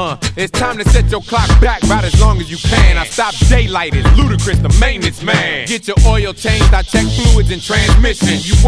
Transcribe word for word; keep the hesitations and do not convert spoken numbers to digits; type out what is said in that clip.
Uh, it's time to set your clock back about as long as you can. I stop daylight, it's ludicrous, the maintenance man. Get your oil changed, I check fluids and transmission. You